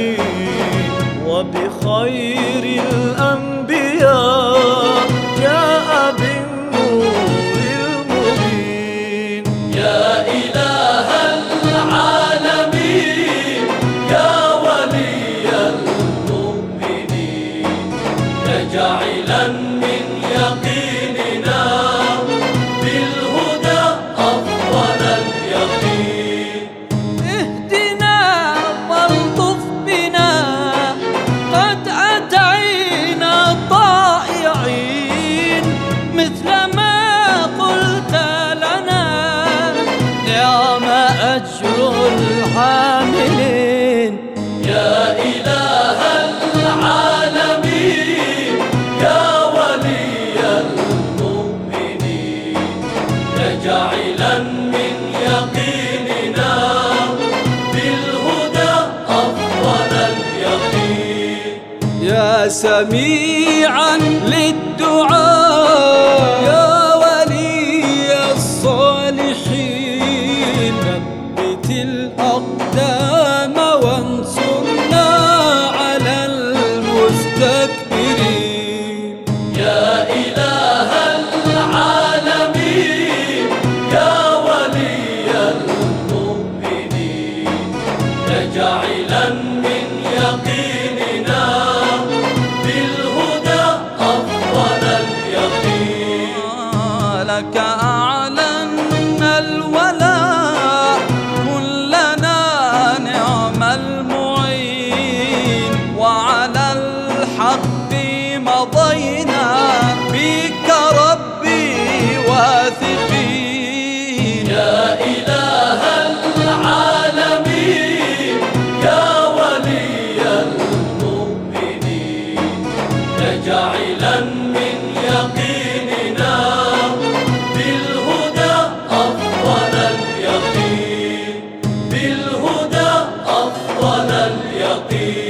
وبخير الأنبياء جاء بالنور المبين. يا إله العالمين يا ولي المؤمنين، يا جاعلا من يقيننا بالهدى أفضل اليقين. اهدنا والطف بنا قد أتينا طائعين، مثل ما قلت لنا نعم أجر العاملين. يا إله العالمين يا ولي المؤمنين، يا جاعلا من يقيننا بالهدى أفضل اليقين. يا سميعا للدعاء يا ولي الصالحين، ثبت الأقدام وانصرنا على المستكبرين. يا إله العالمين يا ولي المؤمنين، يا جاعلا من يقيننا بالهدى أفضل اليقين. لك أعلنا الولاء كلنا نعم المعين، وعلى الحق مضينا بك ربي واثقين. يا إله العالمين يا ولي المؤمنين، يا جاعلا من يقيننا بالهدى أفضل اليقين، بالهدى أفضل اليقين.